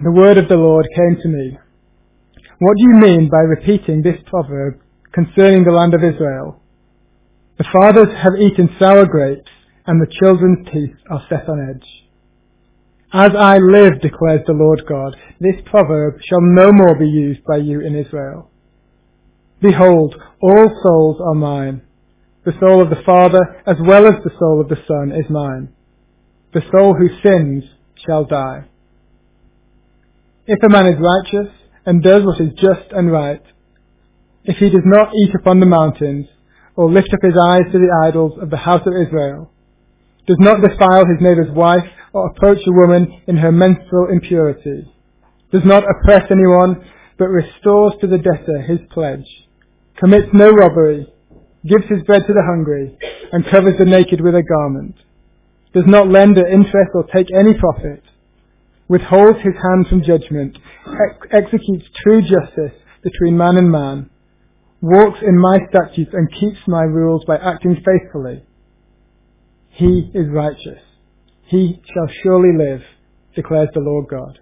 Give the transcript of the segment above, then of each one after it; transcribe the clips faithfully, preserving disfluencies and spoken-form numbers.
The word of the Lord came to me. What do you mean by repeating this proverb concerning the land of Israel? The fathers have eaten sour grapes, and the children's teeth are set on edge. As I live, declares the Lord God, this proverb shall no more be used by you in Israel. Behold, all souls are mine. The soul of the Father, as well as the soul of the Son, is mine. The soul who sins shall die. If a man is righteous, and does what is just and right, if he does not eat upon the mountains, or lift up his eyes to the idols of the house of Israel, does not defile his neighbour's wife, or approach a woman in her menstrual impurity, does not oppress anyone, but restores to the debtor his pledge, commits no robbery, gives his bread to the hungry, and covers the naked with a garment, does not lend at interest or take any profit, withholds his hand from judgment, ex- executes true justice between man and man, walks in my statutes and keeps my rules by acting faithfully. He is righteous. He shall surely live, declares the Lord God.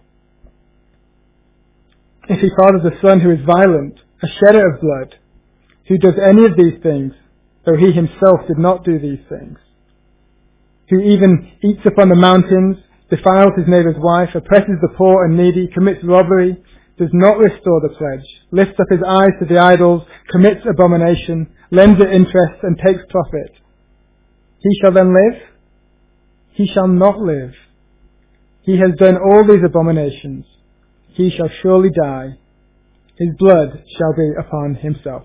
If he fathers a son who is violent, a shedder of blood, who does any of these things, though he himself did not do these things, who even eats upon the mountains, defiles his neighbour's wife, oppresses the poor and needy, commits robbery, does not restore the pledge, lifts up his eyes to the idols, commits abomination, lends at interest and takes profit, he shall then live? He shall not live. He has done all these abominations. He shall surely die. His blood shall be upon himself.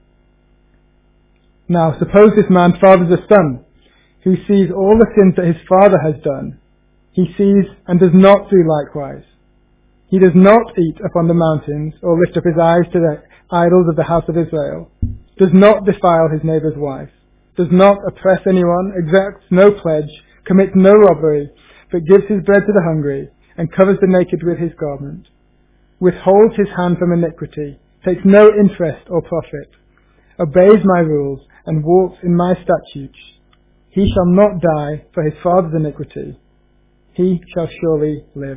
Now suppose this man fathers a son, who sees all the sins that his father has done. He sees and does not do likewise. He does not eat upon the mountains, or lift up his eyes to the idols of the house of Israel, does not defile his neighbour's wife, does not oppress anyone, exacts no pledge, commits no robbery, but gives his bread to the hungry, and covers the naked with his garment, withholds his hand from iniquity, takes no interest or profit, obeys my rules, and walks in my statutes, he shall not die for his father's iniquity. He shall surely live.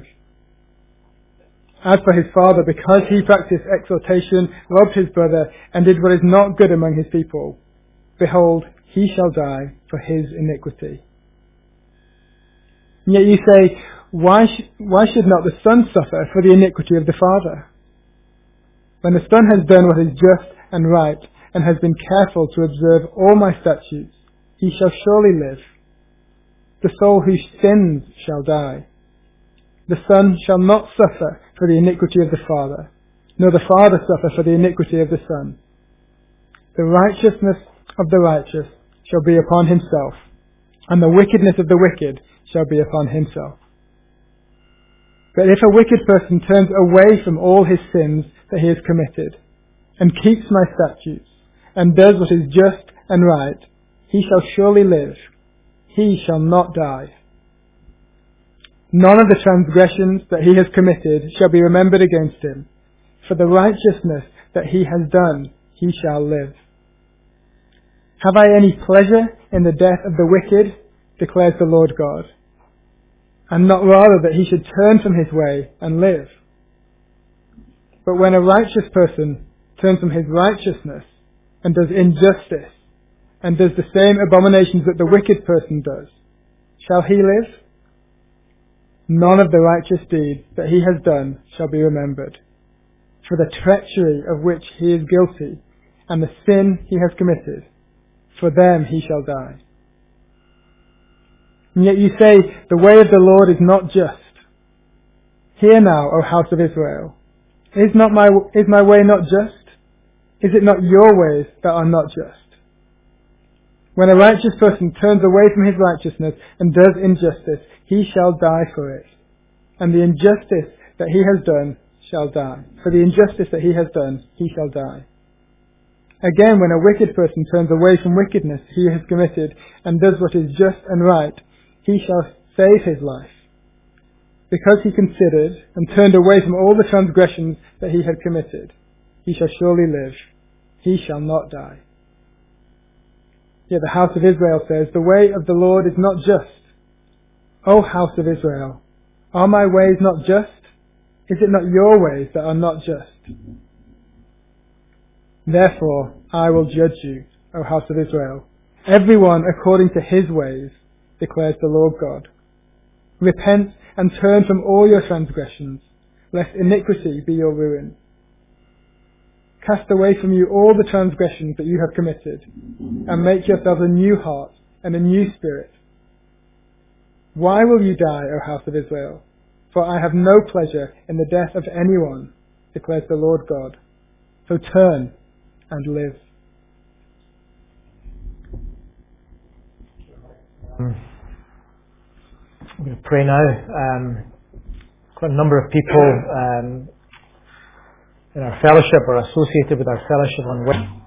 As for his father, because he practiced exhortation, robbed his brother, and did what is not good among his people, behold, he shall die for his iniquity. And yet you say, why, sh- why should not the son suffer for the iniquity of the father? When the son has done what is just and right, and has been careful to observe all my statutes, he shall surely live. The soul who sins shall die. The son shall not suffer for the iniquity of the father, nor the father suffer for the iniquity of the son. The righteousness of the righteous shall be upon himself, and the wickedness of the wicked shall be upon himself. But if a wicked person turns away from all his sins that he has committed, and keeps my statutes, and does what is just and right, he shall surely live. He shall not die. None of the transgressions that he has committed shall be remembered against him. For the righteousness that he has done, he shall live. Have I any pleasure in the death of the wicked, declares the Lord God, and not rather that he should turn from his way and live? But when a righteous person turns from his righteousness and does injustice, and does the same abominations that the wicked person does, shall he live? None of the righteous deeds that he has done shall be remembered. For the treachery of which he is guilty, and the sin he has committed, for them he shall die. And yet you say, the way of the Lord is not just. Hear now, O house of Israel, is not my is my way not just? Is it not your ways that are not just? When a righteous person turns away from his righteousness and does injustice, he shall die for it. And the injustice that he has done shall die. For the injustice that he has done, he shall die. Again, when a wicked person turns away from wickedness he has committed and does what is just and right, he shall save his life. Because he considered and turned away from all the transgressions that he had committed, he shall surely live. He shall not die. Yet the house of Israel says, the way of the Lord is not just. O house of Israel, are my ways not just? Is it not your ways that are not just? Therefore I will judge you, O house of Israel, everyone according to his ways, declares the Lord God. Repent and turn from all your transgressions, lest iniquity be your ruin. Cast away from you all the transgressions that you have committed, and make yourselves a new heart and a new spirit. Why will you die, O house of Israel? For I have no pleasure in the death of anyone, declares the Lord God. So turn and live. I'm going to pray now. Um, quite a number of people um, in our fellowship are associated with our fellowship on Wednesday.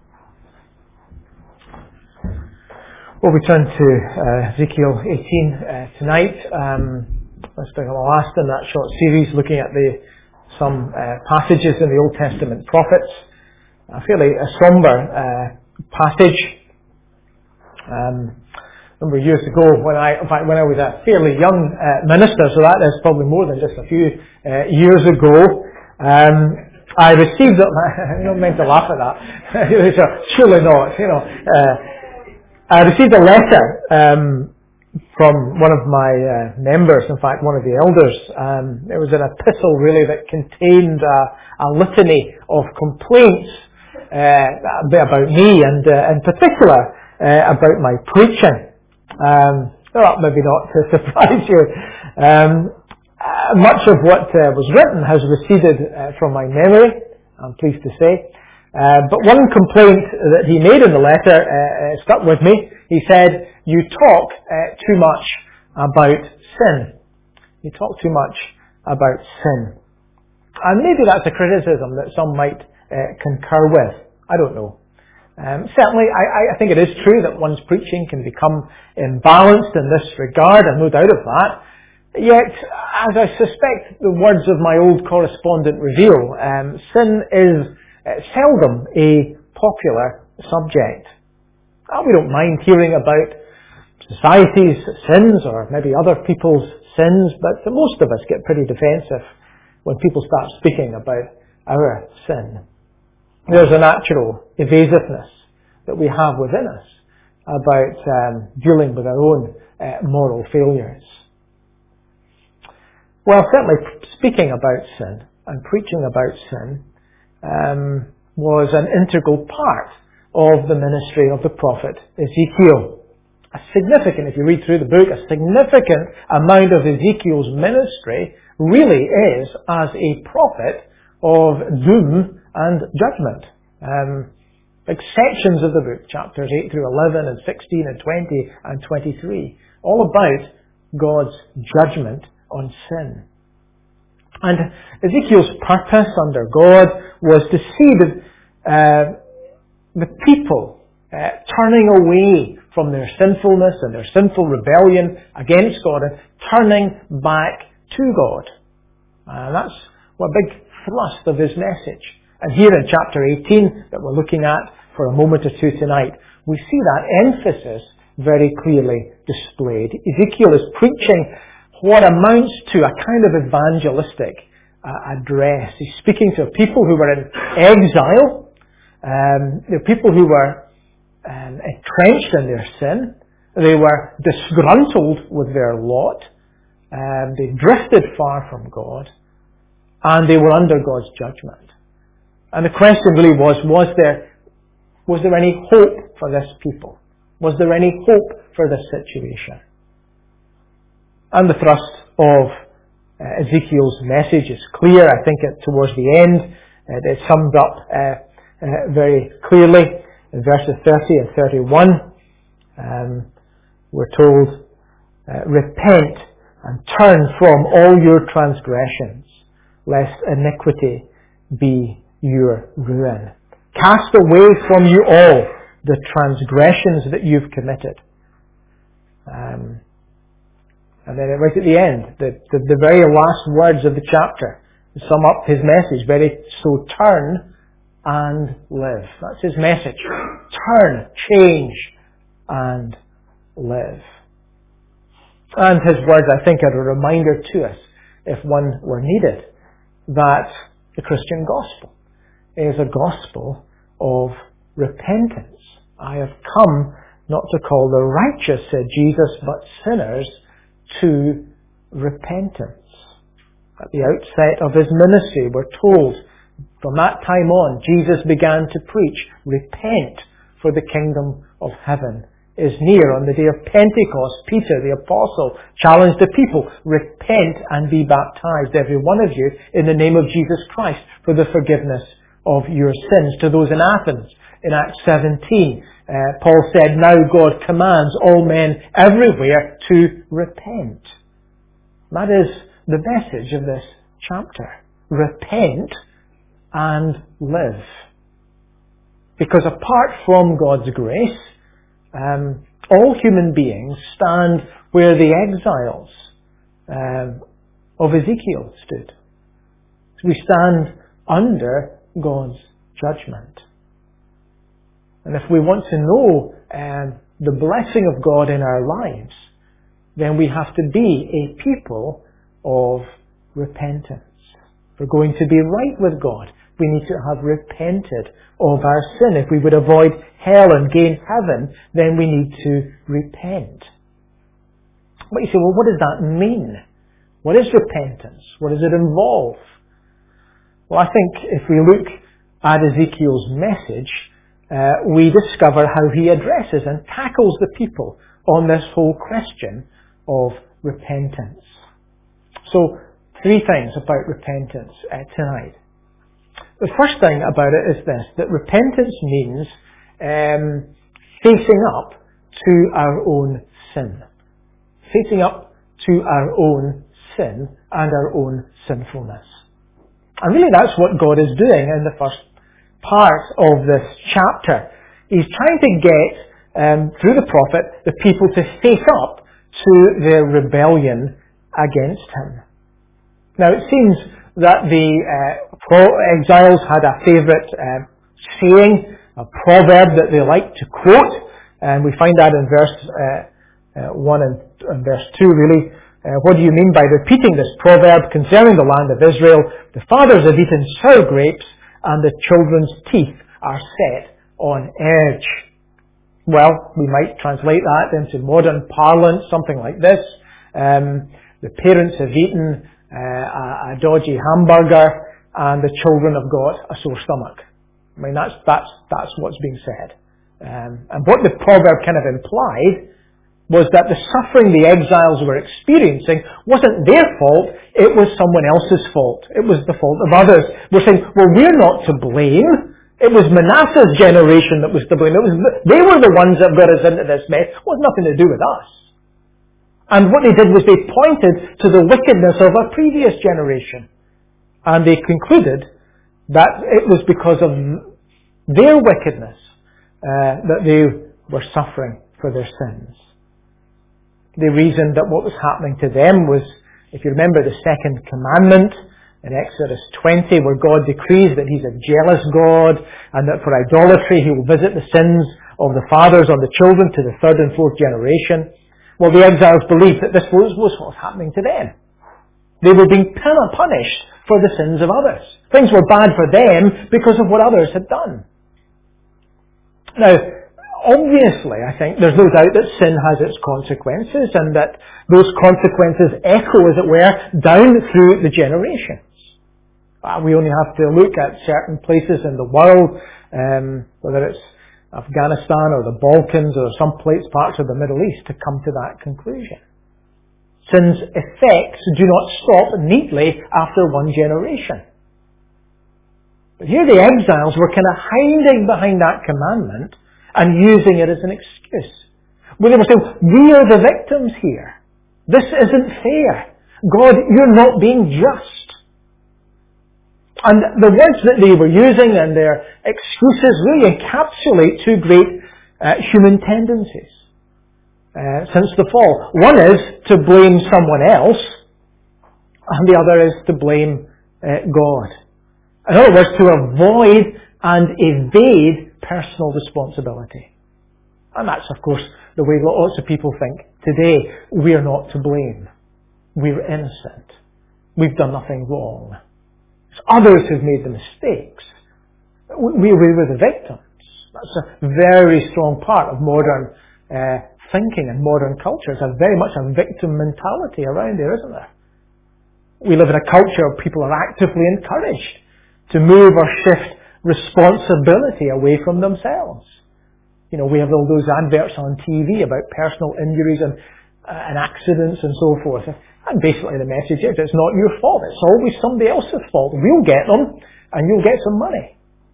Well, we turn to uh, Ezekiel eighteen uh, tonight. Um, Let's bring the last in that short series, looking at the some uh, passages in the Old Testament prophets. A fairly a somber uh, passage. Um, a number of years ago, when I, in fact, when I was a fairly young uh, minister, so that is probably more than just a few uh, years ago, um, I received. I'm not meant to laugh at that. Surely not. You know, uh, I received a letter. Um, from one of my uh, members, in fact one of the elders. Um, it was an epistle really that contained uh, a litany of complaints uh, about me and uh, in particular uh, about my preaching. Um, well, maybe not to surprise you. Um, uh, much of what uh, was written has receded uh, from my memory, I'm pleased to say. Uh, but one complaint that he made in the letter uh, uh, stuck with me. He said, you talk uh, too much about sin. You talk too much about sin. And maybe that's a criticism that some might uh, concur with. I don't know. Um, certainly, I, I think it is true that one's preaching can become imbalanced in this regard, and no doubt of that. Yet, as I suspect the words of my old correspondent reveal, um, sin is uh, seldom a popular subject. Oh, we don't mind hearing about society's sins or maybe other people's sins, but most of us get pretty defensive when people start speaking about our sin. There's a natural evasiveness that we have within us about um, dealing with our own uh, moral failures. Well, certainly speaking about sin and preaching about sin um, was an integral part of the ministry of the prophet Ezekiel. A significant, if you read through the book, a significant amount of Ezekiel's ministry really is as a prophet of doom and judgment. Um, like sections of the book, chapters eight through eleven and sixteen and twenty and twenty-three, all about God's judgment on sin. And Ezekiel's purpose under God was to see the, uh, the people uh, turning away from their sinfulness and their sinful rebellion against God and turning back to God. And that's a big thrust of his message. And here in chapter eighteen that we're looking at for a moment or two tonight, we see that emphasis very clearly displayed. Ezekiel is preaching what amounts to a kind of evangelistic uh, address. He's speaking to people who were in exile, um, the people who were um, entrenched in their sin. They were disgruntled with their lot. Um, they drifted far from God, and they were under God's judgment. And the question really was, was there, was there any hope for this people? Was there any hope for this situation? And the thrust of uh, Ezekiel's message is clear. I think it, towards the end, uh, it's summed up uh, uh, very clearly in verses thirty and thirty-one. Um, we're told, uh, repent and turn from all your transgressions, lest iniquity be your ruin. Cast away from you all the transgressions that you've committed. Um, and then right at the end, the, the, the very last words of the chapter sum up his message. Very so turn and live. That's his message. Turn, change, and live. And his words, I think, are a reminder to us, if one were needed, that the Christian gospel is a gospel of repentance. I have come not to call the righteous, said Jesus, but sinners to repentance. At the outset of his ministry, we're told from that time on, Jesus began to preach, repent, for the kingdom of heaven is near. On the day of Pentecost, Peter, the apostle, challenged the people, repent and be baptized, every one of you, in the name of Jesus Christ, for the forgiveness of your sins. To those in Athens, in Acts seventeen, uh, Paul said, now God commands all men everywhere to repent. That is the message of this chapter. Repent and live. Because apart from God's grace, um, all human beings stand where the exiles um, of Ezekiel stood. We stand under God's judgment. And if we want to know um, the blessing of God in our lives, then we have to be a people of repentance. If we're going to be right with God, we need to have repented of our sin. If we would avoid hell and gain heaven, then we need to repent. But you say, well, what does that mean? What is repentance? What does it involve? Well, I think if we look at Ezekiel's message, uh, we discover how he addresses and tackles the people on this whole question of repentance. So, three things about repentance uh, tonight. The first thing about it is this, that repentance means um, facing up to our own sin. Facing up to our own sin and our own sinfulness. And really that's what God is doing in the first part of this chapter. He's trying to get, um, through the prophet, the people to face up to their rebellion against him. Now it seems that the uh, exiles had a favourite uh, saying, a proverb that they liked to quote, and we find that in verse uh, uh, one and, and verse two really. Uh, what do you mean by repeating this proverb concerning the land of Israel? The fathers have eaten sour grapes, and the children's teeth are set on edge. Well, we might translate that into modern parlance, something like this. Um, the parents have eaten uh, a, a dodgy hamburger, and the children have got a sore stomach. I mean, that's that's that's what's being said. Um, and what the proverb kind of implied was that the suffering the exiles were experiencing wasn't their fault, it was someone else's fault. It was the fault of others. We're saying, well, we're not to blame. It was Manasseh's generation that was to blame. It was, they were the ones that got us into this mess. It was nothing to do with us. And what they did was they pointed to the wickedness of a previous generation. And they concluded that it was because of their wickedness uh, that they were suffering for their sins. They reasoned that what was happening to them was, if you remember the second commandment in Exodus twenty, where God decrees that He's a jealous God and that for idolatry He will visit the sins of the fathers on the children to the third and fourth generation. Well, the exiles believed that this was, was what was happening to them. They were being punished for the sins of others. Things were bad for them because of what others had done. Now, obviously, I think there's no doubt that sin has its consequences and that those consequences echo, as it were, down through the generations. Uh, we only have to look at certain places in the world, um, whether it's Afghanistan or the Balkans or some place, parts of the Middle East, to come to that conclusion. Sin's effects do not stop neatly after one generation. But here the exiles were kind of hiding behind that commandment and using it as an excuse. Well, they were saying, we are the victims here. This isn't fair. God, you're not being just. And the words that they were using and their excuses really encapsulate two great uh, human tendencies uh, since the fall. One is to blame someone else, and the other is to blame uh, God. In other words, to avoid and evade personal responsibility. And that's, of course, the way lots of people think today. We're not to blame. We're innocent. We've done nothing wrong. It's others who've made the mistakes. We, we were the victims. That's a very strong part of modern uh, thinking and modern culture. It's a very much a victim mentality around there, isn't there? We live in a culture where people are actively encouraged to move or shift responsibility away from themselves. You know, we have all those adverts on T V about personal injuries and, uh, and accidents and so forth. And basically the message is, it's not your fault. It's always somebody else's fault. We'll get them and you'll get some money.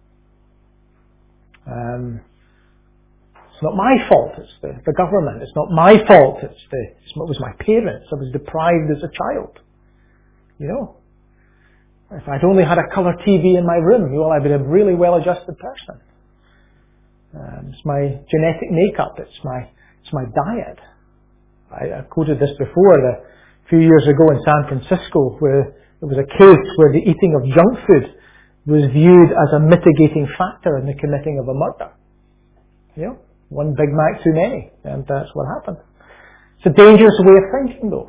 Um, it's not my fault. It's the, the government. It's not my fault. It's the, it's, it was my parents. I was deprived as a child. You know, if I'd only had a colour T V in my room, well, I'd be a really well-adjusted person. Um, it's my genetic makeup. It's my it's my diet. I, I quoted this before the, a few years ago in San Francisco, where there was a case where the eating of junk food was viewed as a mitigating factor in the committing of a murder. You know, one Big Mac too many, and that's what happened. It's a dangerous way of thinking, though.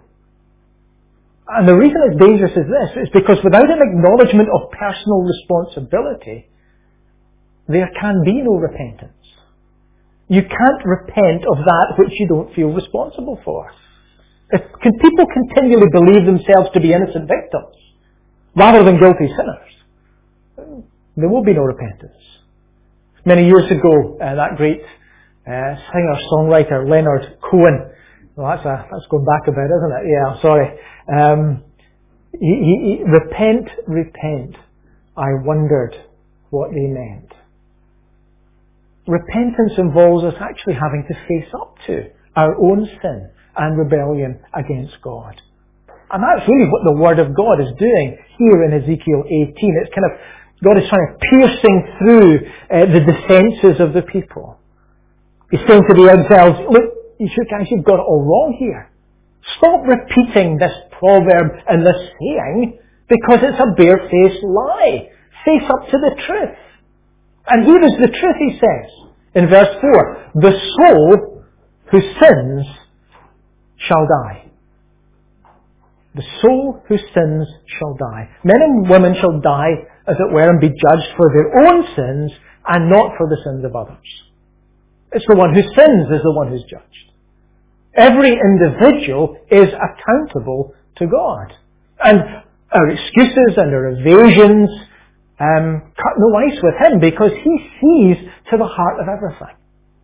And the reason it's dangerous is this, is because without an acknowledgement of personal responsibility, there can be no repentance. You can't repent of that which you don't feel responsible for. If can people continually believe themselves to be innocent victims, rather than guilty sinners, there will be no repentance. Many years ago, uh, that great uh, singer-songwriter Leonard Cohen, well, that's, a, that's going back a bit, isn't it? Yeah, I'm sorry. Um, he, he, he, repent, repent. I wondered what they meant. Repentance involves us actually having to face up to our own sin and rebellion against God. And that's really what the Word of God is doing here in Ezekiel eighteen. It's kind of, God is trying to piercing through uh, the defences of the people. He's saying to the exiles, look, you guys, you've got it all wrong here. Stop repeating this proverb and this saying because it's a barefaced lie. Face up to the truth. And here is the truth, he says, in verse four. The soul who sins shall die. The soul who sins shall die. Men and women shall die, as it were, and be judged for their own sins and not for the sins of others. It's the one who sins is the one who's judged. Every individual is accountable to God. And our excuses and our evasions um, cut no ice with Him because He sees to the heart of everything.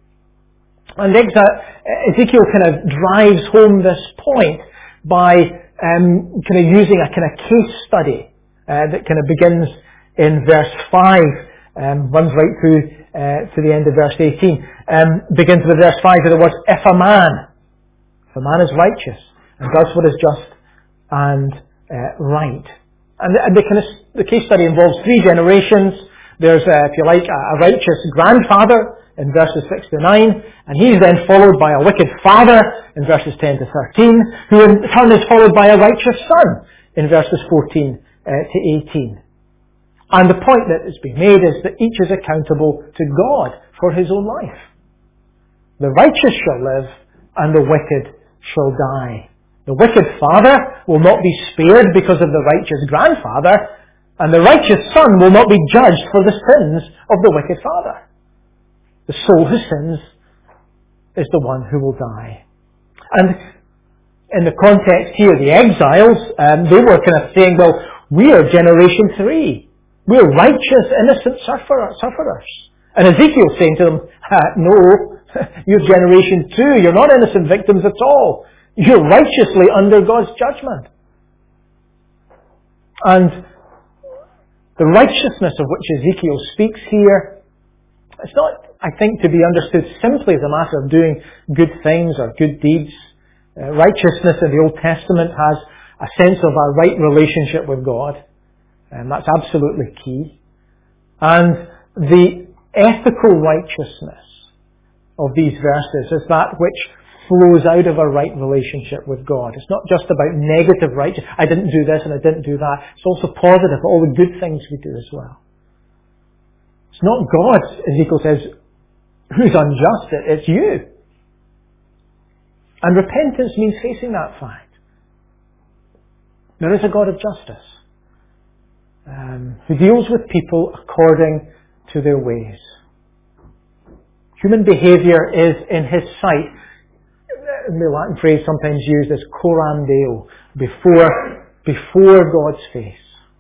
And Ezekiel kind of drives home this point by um, kind of using a kind of case study uh, that kind of begins in verse five, um, runs right through uh, to the end of verse eighteen. Um, begins with verse five with the words, if a man, if a man is righteous and does what is just and uh, right. And, the, and the, kind of, the case study involves three generations. There's, uh, if you like, a, a righteous grandfather in verses six to nine, and he's then followed by a wicked father in verses ten to thirteen, who in turn is followed by a righteous son in verses fourteen uh, to eighteen. And the point that is being made is that each is accountable to God for his own life. The righteous shall live, and the wicked shall die. The wicked father will not be spared because of the righteous grandfather, and the righteous son will not be judged for the sins of the wicked father. The soul who sins is the one who will die. And in the context here, the exiles, um, they were kind of saying, well, we are generation three. We're righteous, innocent sufferer, sufferers. And Ezekiel's saying to them, no, you're generation two. You're not innocent victims at all. You're righteously under God's judgment. And the righteousness of which Ezekiel speaks here, it's not, I think, to be understood simply as a matter of doing good things or good deeds. Uh, righteousness in the Old Testament has a sense of our right relationship with God. And that's absolutely key. And the ethical righteousness of these verses is that which flows out of a right relationship with God. It's not just about negative righteousness. I didn't do this and I didn't do that. It's also positive, all the good things we do as well. It's not God, Ezekiel says, who's unjust. It's you. And repentance means facing that fact. There is a God of justice. Um, who deals with people according to their ways. Human behaviour is, in his sight, the Latin phrase sometimes used as coram Deo, before, before God's face.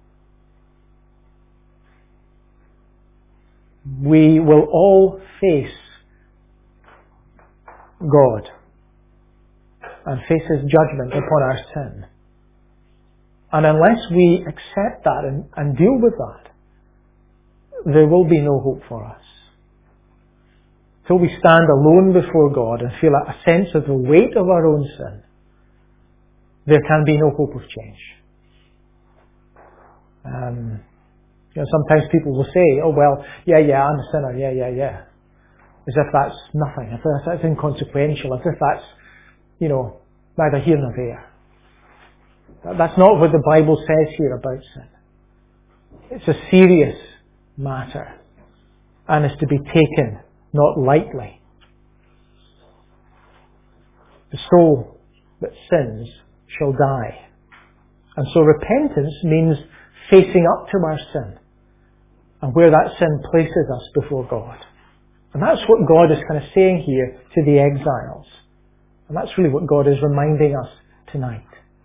We will all face God and face His judgment upon our sin. And unless we accept that and, and deal with that, there will be no hope for us. Till we stand alone before God and feel a sense of the weight of our own sin, there can be no hope of change. Um, you know, sometimes people will say, oh well, yeah, yeah, I'm a sinner, yeah, yeah, yeah. As if that's nothing, as if that's inconsequential, as if that's, you know, neither here nor there. That's not what the Bible says here about sin. It's a serious matter and is to be taken not lightly. The soul that sins shall die. And so repentance means facing up to our sin and where that sin places us before God. And that's what God is kind of saying here to the exiles. And that's really what God is reminding us tonight.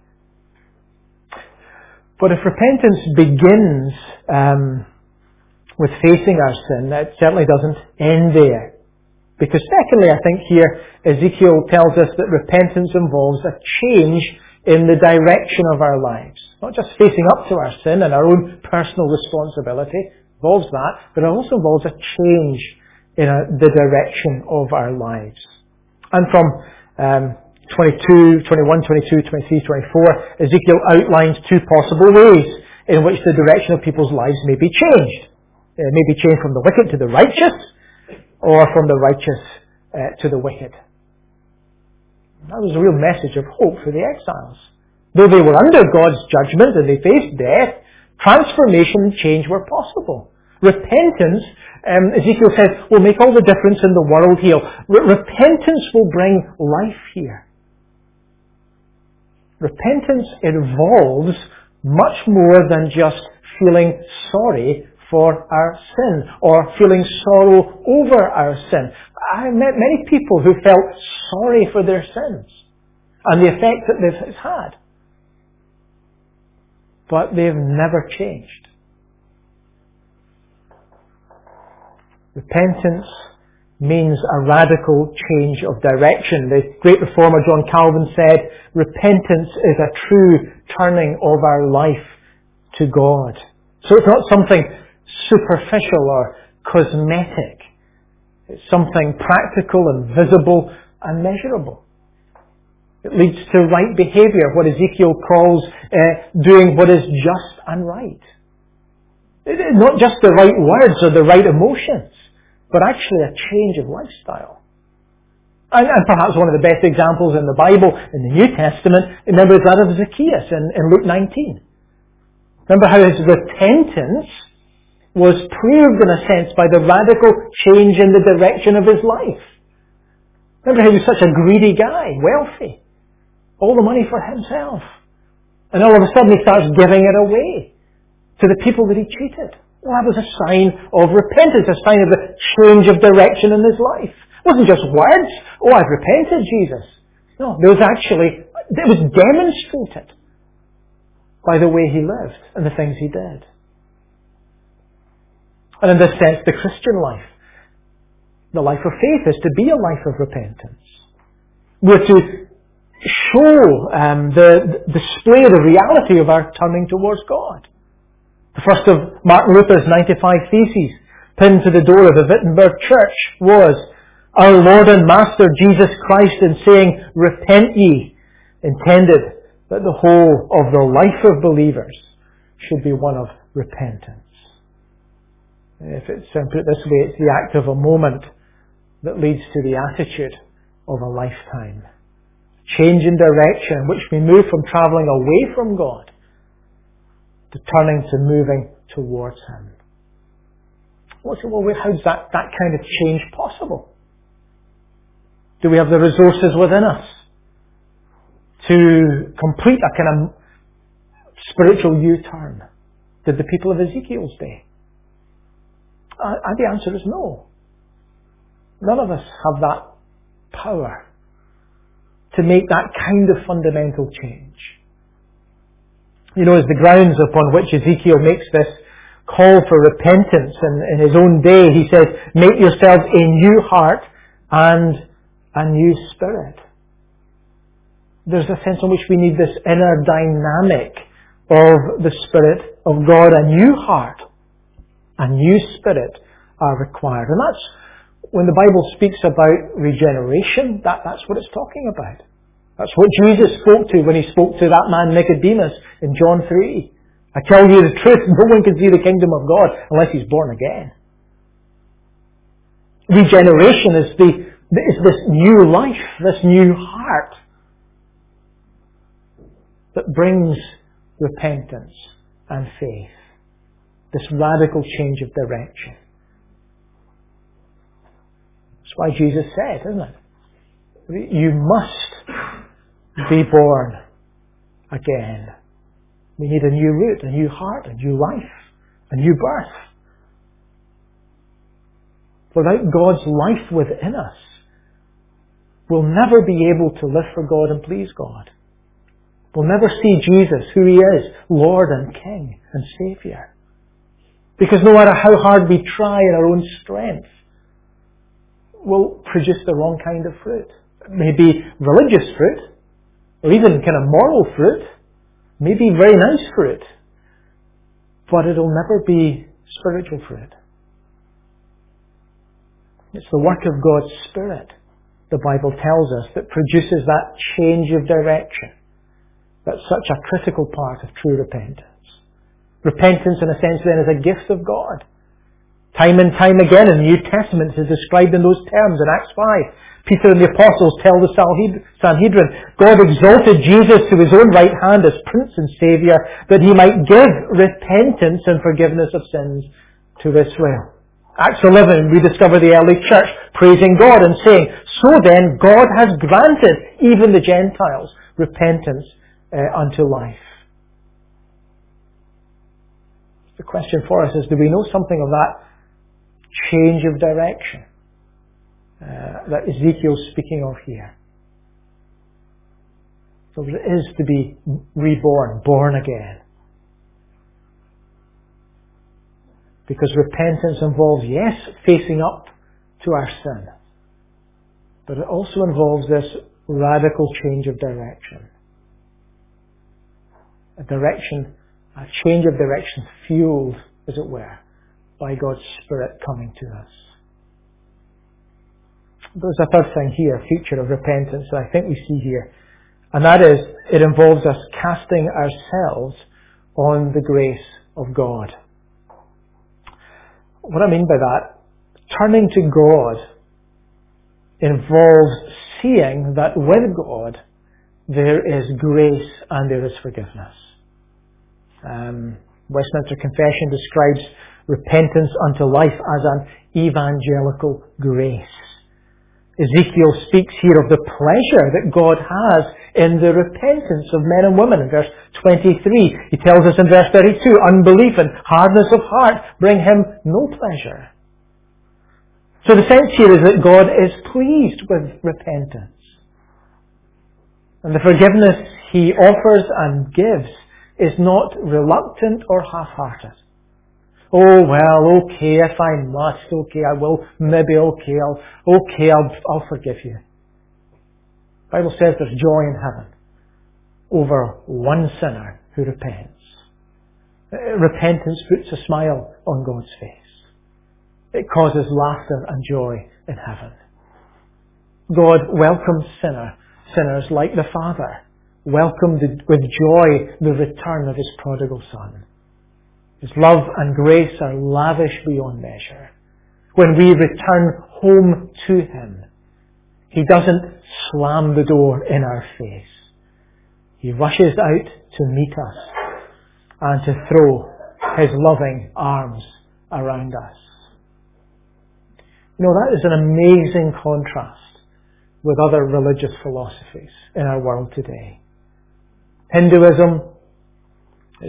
But if repentance begins um, with facing our sin, it certainly doesn't end there. Because secondly, I think here Ezekiel tells us that repentance involves a change in the direction of our lives. Not just facing up to our sin and our own personal responsibility, involves that, but it also involves a change in a, the direction of our lives. And from um, twenty-two, twenty-one, twenty-two, twenty-three, twenty-four, Ezekiel outlines two possible ways in which the direction of people's lives may be changed. It may be changed from the wicked to the righteous, or from the righteous uh, to the wicked. That was a real message of hope for the exiles. Though they were under God's judgment and they faced death, transformation and change were possible. Repentance, um, Ezekiel says, will make all the difference in the world here. Re- repentance will bring life here. Repentance involves much more than just feeling sorry for our sin or feeling sorrow over our sin. I met many people who felt sorry for their sins and the effect that this has had. But they've never changed. Repentance means a radical change of direction. The great reformer John Calvin said, repentance is a true turning of our life to God. So it's not something superficial or cosmetic. It's something practical and visible and measurable. It leads to right behaviour, what Ezekiel calls uh, doing what is just and right. It is not just the right words or the right emotions, but actually a change of lifestyle. And, and perhaps one of the best examples in the Bible, in the New Testament, remember, is that of Zacchaeus in, in Luke nineteen. Remember how his repentance was proved, in a sense, by the radical change in the direction of his life. Remember, he was such a greedy guy, wealthy, all the money for himself. And all of a sudden he starts giving it away to the people that he cheated. Well, that was a sign of repentance, a sign of the change of direction in his life. It wasn't just words, oh, I've repented, Jesus. No, there was actually, it was demonstrated by the way he lived and the things he did. And in this sense, the Christian life, the life of faith, is to be a life of repentance. We're to show um, the, the display the reality of our turning towards God. The first of Martin Luther's ninety-five Theses, pinned to the door of the Wittenberg Church, was, Our Lord and Master Jesus Christ, in saying, Repent ye, intended that the whole of the life of believers should be one of repentance. If it's put this way, it's the act of a moment that leads to the attitude of a lifetime. Change in direction, which we move from travelling away from God to turning to moving towards Him. Well, how is that, that kind of change possible? Do we have the resources within us to complete a kind of spiritual U-turn? did the people of Ezekiel's day? Uh, and the answer is no. None of us have that power to make that kind of fundamental change. You know, as the grounds upon which Ezekiel makes this call for repentance in, in his own day, he says, make yourselves a new heart and a new spirit. There's a sense in which we need this inner dynamic of the Spirit of God. A new heart, a new spirit are required. And that's, when the Bible speaks about regeneration, that, that's what it's talking about. That's what Jesus spoke to when he spoke to that man Nicodemus in John three. I tell you the truth, no one can see the kingdom of God unless he's born again. Regeneration is the is this new life, this new heart that brings repentance and faith. This radical change of direction. That's why Jesus said, isn't it? You must be born again. We need a new root, a new heart, a new life, a new birth. Without God's life within us, we'll never be able to live for God and please God. We'll never see Jesus, who He is, Lord and King and Saviour. Because no matter how hard we try in our own strength, we'll produce the wrong kind of fruit. It may be religious fruit, or even kind of moral fruit, maybe very nice fruit, but it'll never be spiritual fruit. It's the work of God's Spirit, the Bible tells us, that produces that change of direction. That's such a critical part of true repentance. Repentance, in a sense, then, is a gift of God. Time and time again in the New Testament is described in those terms. In Acts five, Peter and the Apostles tell the Sanhedrin, God exalted Jesus to His own right hand as Prince and Saviour, that He might give repentance and forgiveness of sins to Israel. Acts eleven, we discover the early church praising God and saying, so then God has granted even the Gentiles repentance uh, unto life. The question for us is, do we know something of that change of direction uh, that Ezekiel's speaking of here? So it is to be reborn, born again. Because repentance involves, yes, facing up to our sin, but it also involves this radical change of direction. A direction, a change of direction fueled, as it were, by God's Spirit coming to us. There's a third thing here, a feature of repentance that I think we see here, and that is, it involves us casting ourselves on the grace of God. What I mean by that, turning to God involves seeing that with God there is grace and there is forgiveness. Um, Westminster Confession describes repentance unto life as an evangelical grace. Ezekiel speaks here of the pleasure that God has in the repentance of men and women. In verse twenty-three, he tells us in verse thirty-two, unbelief and hardness of heart bring him no pleasure. So the sense here is that God is pleased with repentance. And the forgiveness He offers and gives is not reluctant or half-hearted. Oh, well, okay, if I must, okay, I will, maybe, okay, I'll, okay, I'll, I'll forgive you. The Bible says there's joy in heaven over one sinner who repents. Repentance puts a smile on God's face. It causes laughter and joy in heaven. God welcomes sinner, sinners like the Father welcomed with joy the return of His prodigal Son. His love and grace are lavish beyond measure. When we return home to Him, He doesn't slam the door in our face. He rushes out to meet us and to throw His loving arms around us. You know, that is an amazing contrast with other religious philosophies in our world today. Hinduism is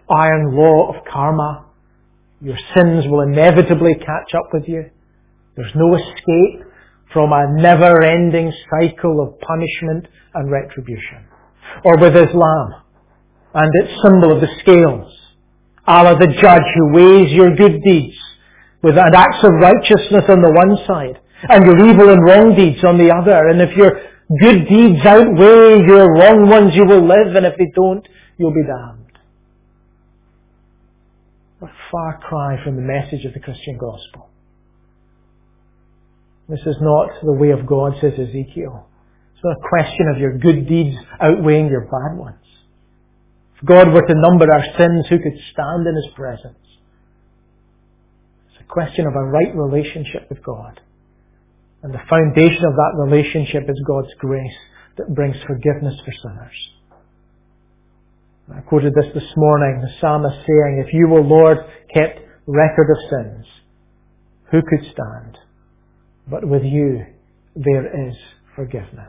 iron law of karma. Your sins will inevitably catch up with you. There's no escape from a never-ending cycle of punishment and retribution. Or with Islam and its symbol of the scales. Allah the judge who weighs your good deeds with acts of righteousness on the one side and your evil and wrong deeds on the other. And if your good deeds outweigh your wrong ones, you will live, and if they don't, you'll be damned. A far cry from the message of the Christian gospel. This is not the way of God, says Ezekiel. It's not a question of your good deeds outweighing your bad ones. If God were to number our sins, who could stand in His presence? It's a question of a right relationship with God. And the foundation of that relationship is God's grace that brings forgiveness for sinners. I quoted this this morning, the psalmist saying, if you, O Lord, kept record of sins, who could stand? But with you there is forgiveness.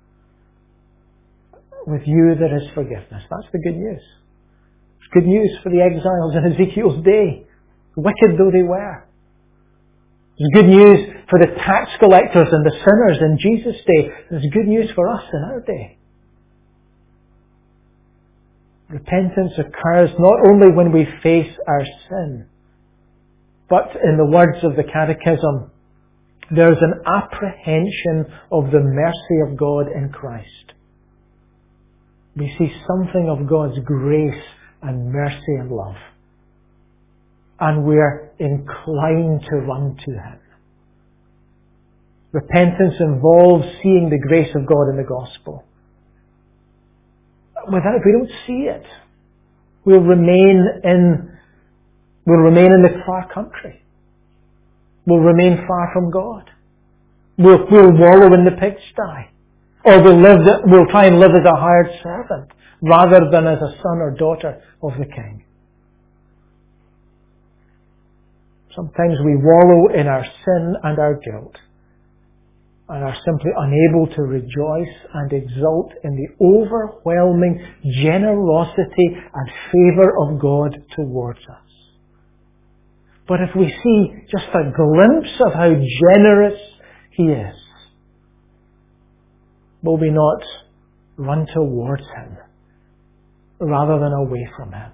With you there is forgiveness. That's the good news. It's good news for the exiles in Ezekiel's day, wicked though they were. It's good news for the tax collectors and the sinners in Jesus' day. It's good news for us in our day. Repentance occurs not only when we face our sin, but in the words of the Catechism, there's an apprehension of the mercy of God in Christ. We see something of God's grace and mercy and love. And we're inclined to run to Him. Repentance involves seeing the grace of God in the gospel. Without, if we don't see it, we'll remain in, we'll remain in the far country. We'll remain far from God. We'll, we'll wallow in the pigsty. Or we'll live, we'll try and live as a hired servant rather than as a son or daughter of the King. Sometimes we wallow in our sin and our guilt and are simply unable to rejoice and exult in the overwhelming generosity and favour of God towards us. But if we see just a glimpse of how generous He is, will we not run towards Him rather than away from Him?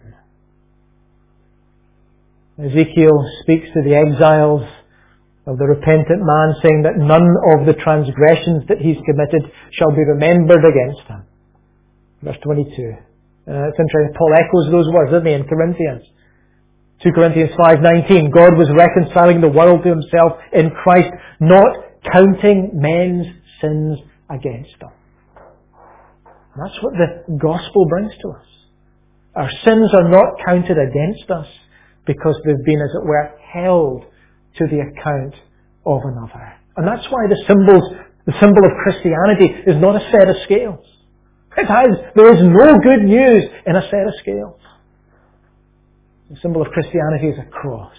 Ezekiel speaks to the exiles of the repentant man, saying that none of the transgressions that he's committed shall be remembered against him. Verse twenty-two. Uh, it's interesting, Paul echoes those words, doesn't he, in Corinthians. two Corinthians five nineteen. God was reconciling the world to Himself in Christ, not counting men's sins against them. That's what the gospel brings to us. Our sins are not counted against us because they've been, as it were, held to the account of another. And that's why the symbols, the symbol of Christianity is not a set of scales. It has, there is no good news in a set of scales. The symbol of Christianity is a cross.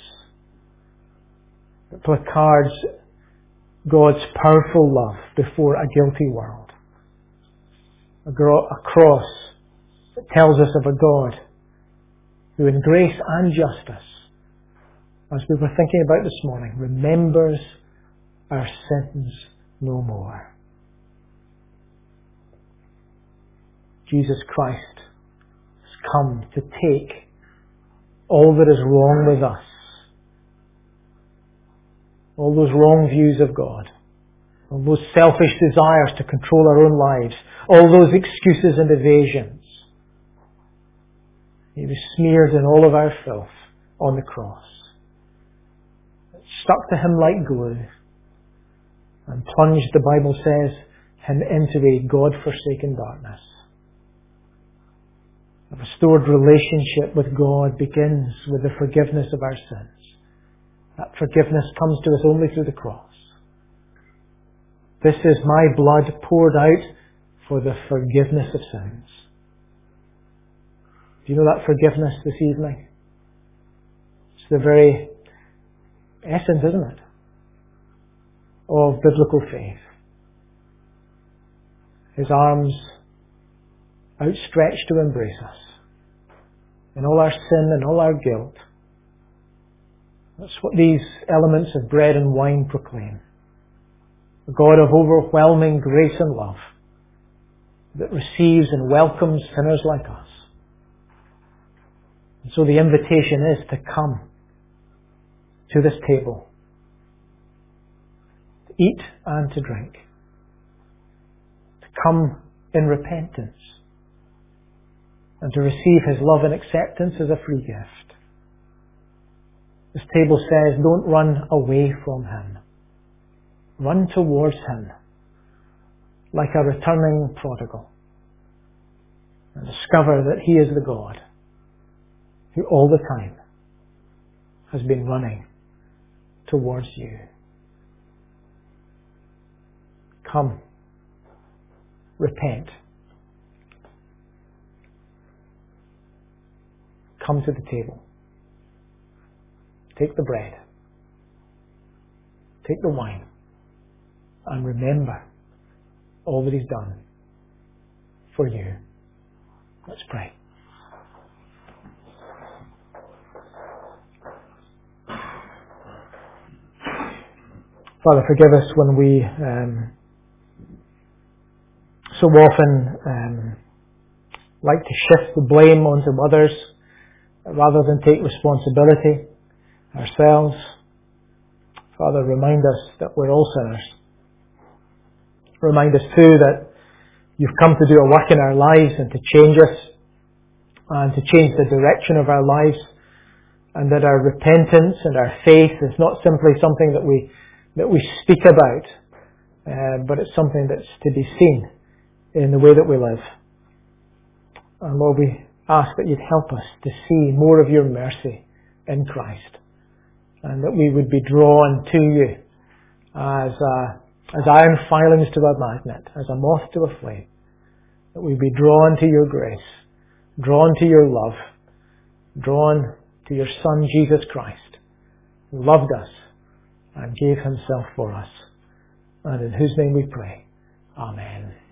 It placards God's powerful love before a guilty world. A, gro- a cross that tells us of a God who in grace and justice, as we were thinking about this morning, remembers our sins no more. Jesus Christ has come to take all that is wrong with us, all those wrong views of God, all those selfish desires to control our own lives, all those excuses and evasions. He was smeared in all of our filth on the cross. It stuck to Him like glue and plunged, the Bible says, Him into a God-forsaken darkness. A restored relationship with God begins with the forgiveness of our sins. That forgiveness comes to us only through the cross. This is my blood poured out for the forgiveness of sins. Do you know that forgiveness this evening? It's the very essence, isn't it, of biblical faith. His arms outstretched to embrace us. in all our sin and all our guilt. That's what these elements of bread and wine proclaim. A God of overwhelming grace and love that receives and welcomes sinners like us. And so the invitation is to come to this table, to eat and to drink, to come in repentance, and to receive His love and acceptance as a free gift. This table says, don't run away from Him. Run towards Him like a returning prodigal, and discover that He is the God who all the time has been running towards you. Come, repent. Come to the table. Take the bread. Take the wine. And remember all that He's done for you. Let's pray. Father, forgive us when we um, so often um, like to shift the blame onto others rather than take responsibility ourselves. Father, remind us that we're all sinners. Remind us too that You've come to do a work in our lives and to change us and to change the direction of our lives, and that our repentance and our faith is not simply something that we that we speak about, uh, but it's something that's to be seen in the way that we live. And Lord, we ask that You'd help us to see more of Your mercy in Christ, and that we would be drawn to You as a As iron filings to a magnet, as a moth to a flame, that we be drawn to Your grace, drawn to Your love, drawn to Your Son, Jesus Christ, who loved us and gave Himself for us, and in whose name we pray. Amen.